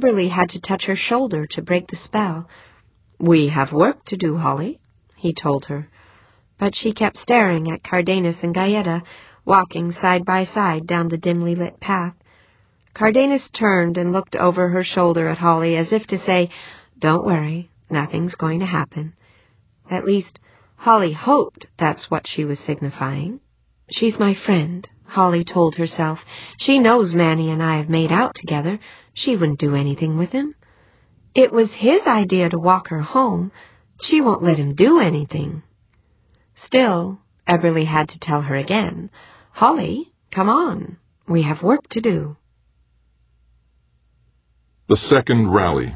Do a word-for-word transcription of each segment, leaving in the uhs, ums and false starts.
Eberly had to touch her shoulder to break the spell. "We have work to do, Holly," he told her. But she kept staring at Cardenas and Gaeta, walking side by side down the dimly lit path. Cardenas turned and looked over her shoulder at Holly as if to say, "Don't worry, nothing's going to happen." At least, Holly hoped that's what she was signifying. "She's my friend," Holly told herself. "She knows Manny and I have made out together. She wouldn't do anything with him. It was his idea to walk her home. She won't let him do anything." Still, Eberly had to tell her again, "Holly, come on. We have work to do." The second rally.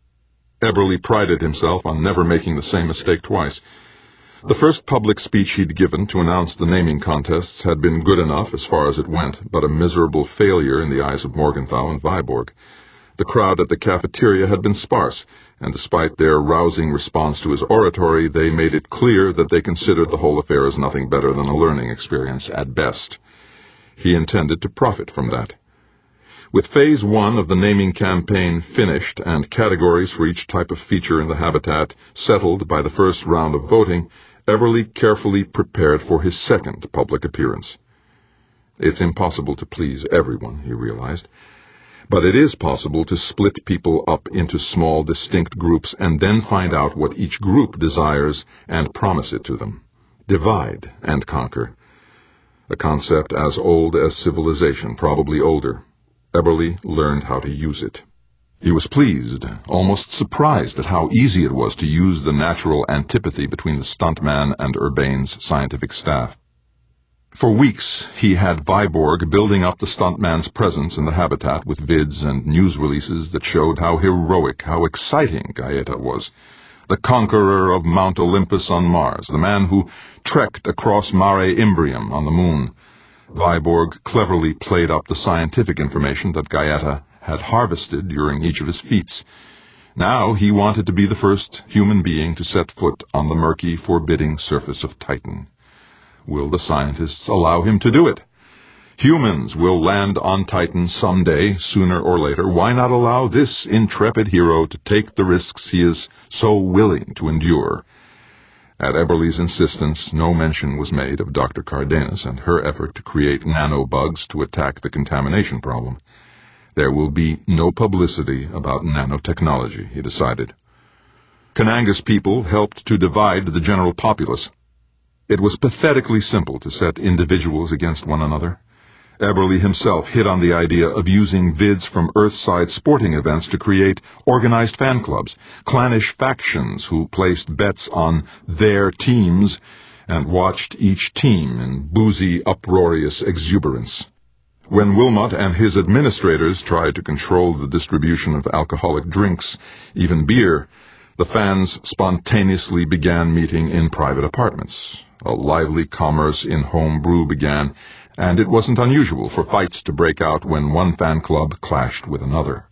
Eberly prided himself on never making the same mistake twice. The first public speech he'd given to announce the naming contests had been good enough as far as it went, but a miserable failure in the eyes of Morgenthau and Viborg. The crowd at the cafeteria had been sparse, and despite their rousing response to his oratory, they made it clear that they considered the whole affair as nothing better than a learning experience at best. He intended to profit from that. With phase one of the naming campaign finished and categories for each type of feature in the habitat settled by the first round of voting, Eberly carefully prepared for his second public appearance. It's impossible to please everyone, he realized, but it is possible to split people up into small, distinct groups and then find out what each group desires and promise it to them. Divide and conquer. A concept as old as civilization, probably older. Eberly learned how to use it. He was pleased, almost surprised at how easy it was to use the natural antipathy between the stuntman and Urbain's scientific staff. For weeks, he had Viborg building up the stuntman's presence in the habitat with vids and news releases that showed how heroic, how exciting Gaeta was. The conqueror of Mount Olympus on Mars, the man who trekked across Mare Imbrium on the moon. Viborg cleverly played up the scientific information that Gaeta had harvested during each of his feats. Now he wanted to be the first human being to set foot on the murky, forbidding surface of Titan. Will the scientists allow him to do it? Humans will land on Titan someday, sooner or later. Why not allow this intrepid hero to take the risks he is so willing to endure? At Eberly's insistence, no mention was made of Doctor Cardenas and her effort to create nanobugs to attack the contamination problem. There will be no publicity about nanotechnology, he decided. Kananga's people helped to divide the general populace. It was pathetically simple to set individuals against one another. Eberly himself hit on the idea of using vids from Earthside sporting events to create organized fan clubs, clannish factions who placed bets on their teams and watched each team in boozy, uproarious exuberance. When Wilmot and his administrators tried to control the distribution of alcoholic drinks, even beer, the fans spontaneously began meeting in private apartments. A lively commerce in home brew began, and it wasn't unusual for fights to break out when one fan club clashed with another.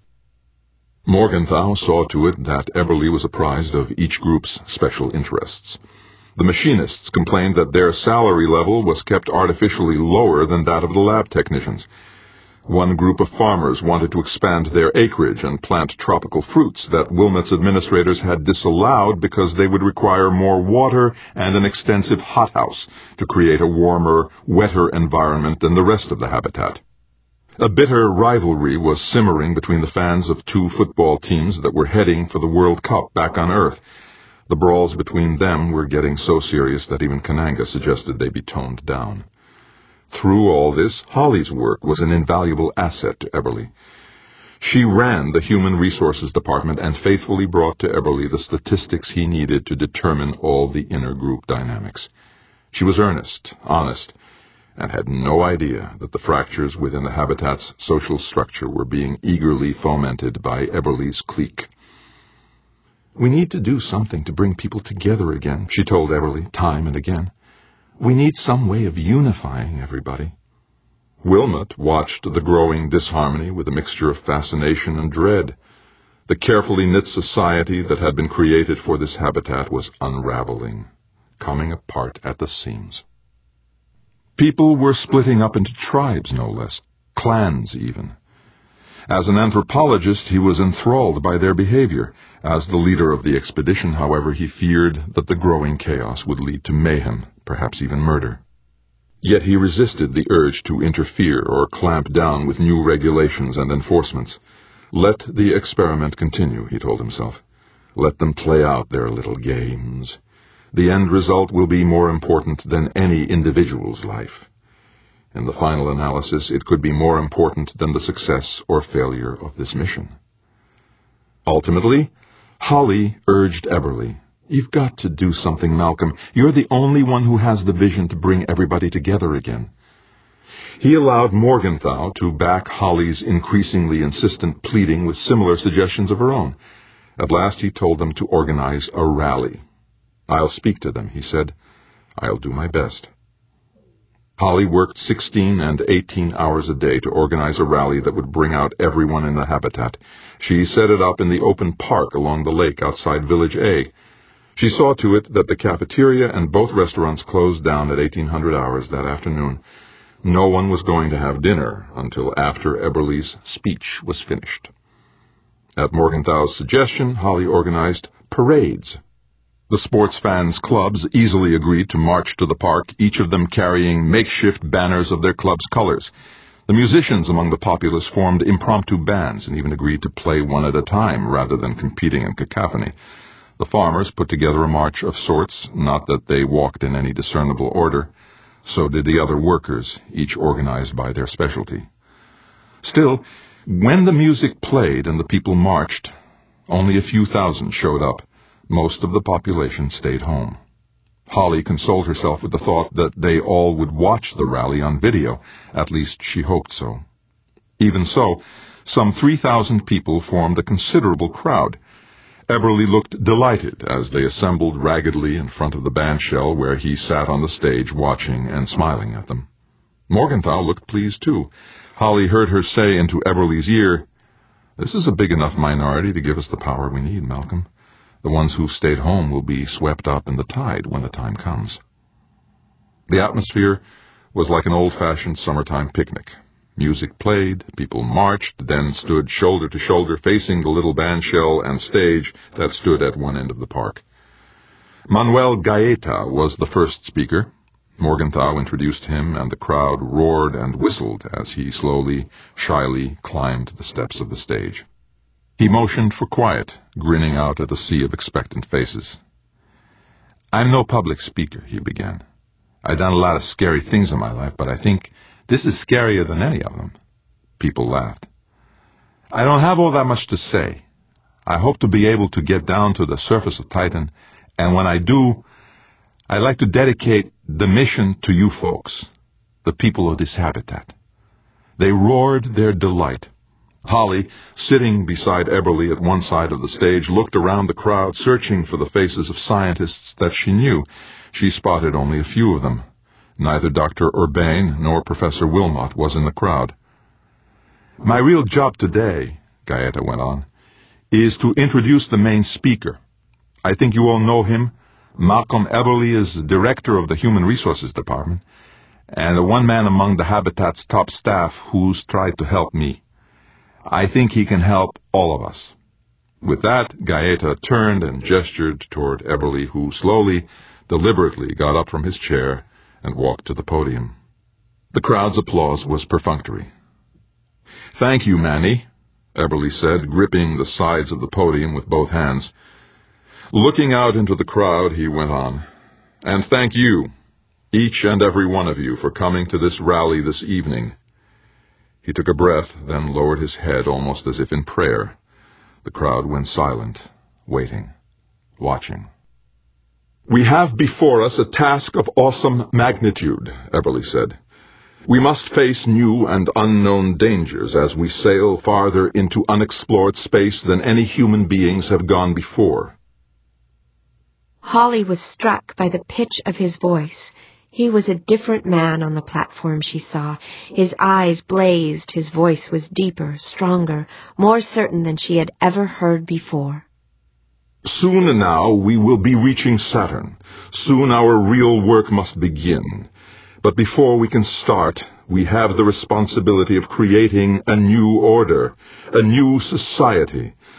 Morgenthau saw to it that Eberly was apprised of each group's special interests. The machinists complained that their salary level was kept artificially lower than that of the lab technicians. One group of farmers wanted to expand their acreage and plant tropical fruits that Wilmot's administrators had disallowed because they would require more water and an extensive hothouse to create a warmer, wetter environment than the rest of the habitat. A bitter rivalry was simmering between the fans of two football teams that were heading for the World Cup back on Earth. The brawls between them were getting so serious that even Kananga suggested they be toned down. Through all this, Holly's work was an invaluable asset to Eberly. She ran the Human Resources Department and faithfully brought to Eberly the statistics he needed to determine all the inner group dynamics. She was earnest, honest, and had no idea that the fractures within the habitat's social structure were being eagerly fomented by Eberly's clique. "We need to do something to bring people together again," she told Eberly time and again. "We need some way of unifying everybody." Wilmot watched the growing disharmony with a mixture of fascination and dread. The carefully knit society that had been created for this habitat was unraveling, coming apart at the seams. People were splitting up into tribes, no less, clans even. As an anthropologist, he was enthralled by their behavior. As the leader of the expedition, however, he feared that the growing chaos would lead to mayhem, perhaps even murder. Yet he resisted the urge to interfere or clamp down with new regulations and enforcements. Let the experiment continue, he told himself. Let them play out their little games. The end result will be more important than any individual's life. In the final analysis, it could be more important than the success or failure of this mission. Ultimately, Holly urged Eberly, "You've got to do something, Malcolm. You're the only one who has the vision to bring everybody together again." He allowed Morgenthau to back Holly's increasingly insistent pleading with similar suggestions of her own. At last he told them to organize a rally. "I'll speak to them," he said. "I'll do my best." Holly worked sixteen and eighteen hours a day to organize a rally that would bring out everyone in the habitat. She set it up in the open park along the lake outside Village A. She saw to it that the cafeteria and both restaurants closed down at eighteen hundred hours that afternoon. No one was going to have dinner until after Eberly's speech was finished. At Morgenthau's suggestion, Holly organized parades. The sports fans' clubs easily agreed to march to the park, each of them carrying makeshift banners of their club's colors. The musicians among the populace formed impromptu bands and even agreed to play one at a time rather than competing in cacophony. The farmers put together a march of sorts, not that they walked in any discernible order. So did the other workers, each organized by their specialty. Still, when the music played and the people marched, only a few thousand showed up. Most of the population stayed home. Holly consoled herself with the thought that they all would watch the rally on video. At least she hoped so. Even so, some three thousand people formed a considerable crowd. Eberly looked delighted as they assembled raggedly in front of the bandshell where he sat on the stage watching and smiling at them. Morgenthau looked pleased too. Holly heard her say into Eberly's ear, "This is a big enough minority to give us the power we need, Malcolm. The ones who stayed home will be swept up in the tide when the time comes." The atmosphere was like an old-fashioned summertime picnic. Music played, people marched, then stood shoulder to shoulder facing the little bandshell and stage that stood at one end of the park. Manuel Gaeta was the first speaker. Morgenthau introduced him, and the crowd roared and whistled as he slowly, shyly climbed the steps of the stage. He motioned for quiet, grinning out at a sea of expectant faces. "I'm no public speaker," he began. "I've done a lot of scary things in my life, but I think this is scarier than any of them." People laughed. "I don't have all that much to say. I hope to be able to get down to the surface of Titan, and when I do, I'd like to dedicate the mission to you folks, the people of this habitat." They roared their delight. Holly, sitting beside Eberly at one side of the stage, looked around the crowd, searching for the faces of scientists that she knew. She spotted only a few of them. Neither Doctor Urbain nor Professor Wilmot was in the crowd. "My real job today," Gaeta went on, "is to introduce the main speaker. I think you all know him. Malcolm Eberly is the director of the Human Resources Department, and the one man among the Habitat's top staff who's tried to help me. I think he can help all of us." With that, Gaeta turned and gestured toward Eberly, who slowly, deliberately got up from his chair and walked to the podium. The crowd's applause was perfunctory. "Thank you, Manny," Eberly said, gripping the sides of the podium with both hands. Looking out into the crowd, he went on, "And thank you, each and every one of you, for coming to this rally this evening." He took a breath, then lowered his head almost as if in prayer. The crowd went silent, waiting, watching. "We have before us a task of awesome magnitude," Eberly said. "We must face new and unknown dangers as we sail farther into unexplored space than any human beings have gone before." Holly was struck by the pitch of his voice. He was a different man on the platform, she saw. His eyes blazed, his voice was deeper, stronger, more certain than she had ever heard before. "Soon now we will be reaching Saturn. Soon our real work must begin. But before we can start, We have the responsibility of creating a new order, a new society,